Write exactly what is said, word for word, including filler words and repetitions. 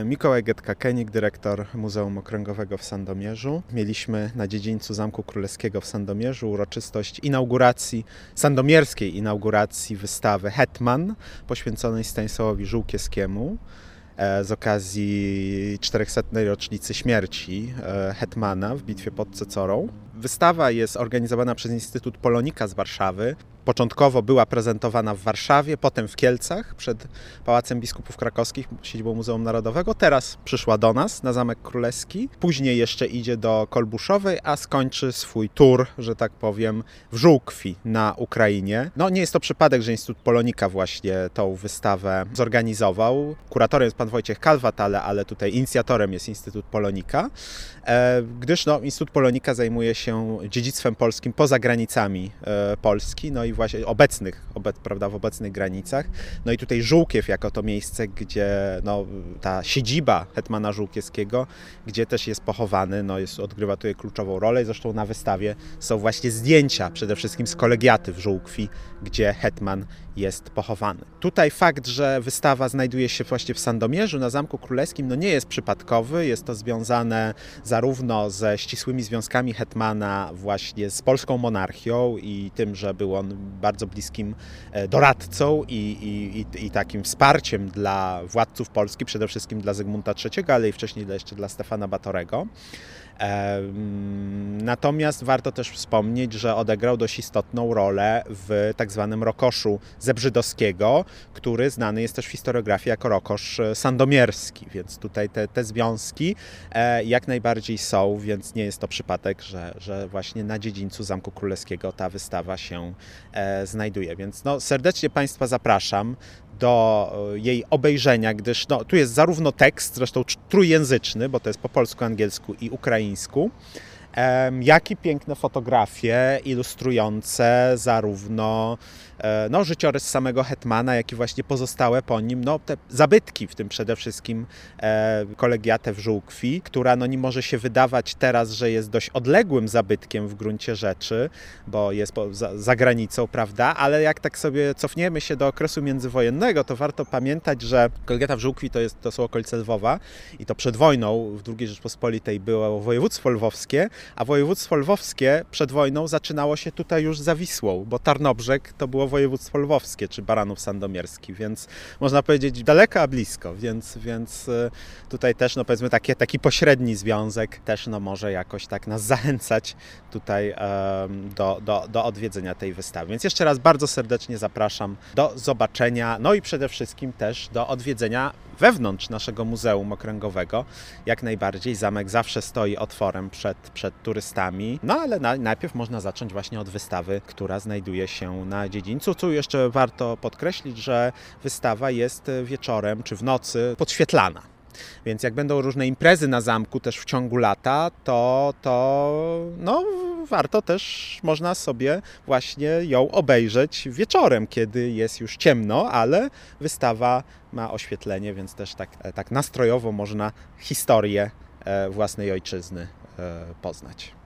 Mikołaj Getka-Koenig, dyrektor Muzeum Okręgowego w Sandomierzu. Mieliśmy na dziedzińcu Zamku Królewskiego w Sandomierzu uroczystość inauguracji, sandomierskiej inauguracji wystawy Hetman, poświęconej Stanisławowi Żółkiewskiemu z okazji czterychsetnej rocznicy śmierci hetmana w bitwie pod Cecorą. Wystawa jest organizowana przez Instytut Polonika z Warszawy. Początkowo była prezentowana w Warszawie, potem w Kielcach przed Pałacem Biskupów Krakowskich, siedzibą Muzeum Narodowego. Teraz przyszła do nas na Zamek Królewski. Później jeszcze idzie do Kolbuszowej, a skończy swój tour, że tak powiem, w Żółkwi na Ukrainie. No nie jest to przypadek, że Instytut Polonika właśnie tą wystawę zorganizował. Kuratorem jest pan Wojciech Kalwat, ale, ale tutaj inicjatorem jest Instytut Polonika, e, gdyż no, Instytut Polonika zajmuje się dziedzictwem polskim poza granicami e, Polski, no i właśnie obecnych, obec, prawda, w obecnych granicach. No i tutaj Żółkiew jako to miejsce, gdzie no, ta siedziba hetmana Żółkiewskiego, gdzie też jest pochowany, no jest, odgrywa tutaj kluczową rolę. Zresztą na wystawie są właśnie zdjęcia, przede wszystkim z kolegiaty w Żółkwi, gdzie hetman jest pochowany. Tutaj fakt, że wystawa znajduje się właśnie w Sandomierzu, na Zamku Królewskim, no nie jest przypadkowy. Jest to związane zarówno ze ścisłymi związkami hetmana właśnie z polską monarchią i tym, że był on bardzo bliskim doradcą i, i, i takim wsparciem dla władców Polski, przede wszystkim dla Zygmunta trzeciego, ale i wcześniej jeszcze dla Stefana Batorego. Natomiast warto też wspomnieć, że odegrał dość istotną rolę w tak zwanym rokoszu zebrzydowskiego, który znany jest też w historiografii jako rokosz sandomierski, więc tutaj te, te związki jak najbardziej są, więc nie jest to przypadek, że, że właśnie na dziedzińcu Zamku Królewskiego ta wystawa się znajduje. Więc no, serdecznie Państwa zapraszam do jej obejrzenia, gdyż no, tu jest zarówno tekst, zresztą trójjęzyczny, bo to jest po polsku, angielsku i ukraińsku, jak i piękne fotografie ilustrujące zarówno no, życiorys samego hetmana, jak i właśnie pozostałe po nim no, te zabytki, w tym przede wszystkim e, kolegiatę w Żółkwi, która no, nie może się wydawać teraz, że jest dość odległym zabytkiem w gruncie rzeczy, bo jest po, za, za granicą, prawda, ale jak tak sobie cofniemy się do okresu międzywojennego, to warto pamiętać, że kolegiata w Żółkwi to, jest, to są okolice Lwowa i to przed wojną w drugiej Rzeczpospolitej było województwo lwowskie, a województwo lwowskie przed wojną zaczynało się tutaj już za Wisłą, bo Tarnobrzeg to było województwo lwowskie, czy Baranów Sandomierski, więc można powiedzieć daleko, a blisko, więc, więc tutaj też, no powiedzmy, takie, taki pośredni związek też no może jakoś tak nas zachęcać tutaj um, do, do, do odwiedzenia tej wystawy. Więc jeszcze raz bardzo serdecznie zapraszam do zobaczenia, no i przede wszystkim też do odwiedzenia wewnątrz naszego Muzeum Okręgowego. Jak najbardziej zamek zawsze stoi otworem przed, przed turystami, no ale na, najpierw można zacząć właśnie od wystawy, która znajduje się na dziedzińcu. Tu jeszcze warto podkreślić, że wystawa jest wieczorem czy w nocy podświetlana. Więc jak będą różne imprezy na zamku też w ciągu lata, to, to no, warto też, można sobie właśnie ją obejrzeć wieczorem, kiedy jest już ciemno, ale wystawa ma oświetlenie, więc też tak, tak nastrojowo można historię własnej ojczyzny poznać.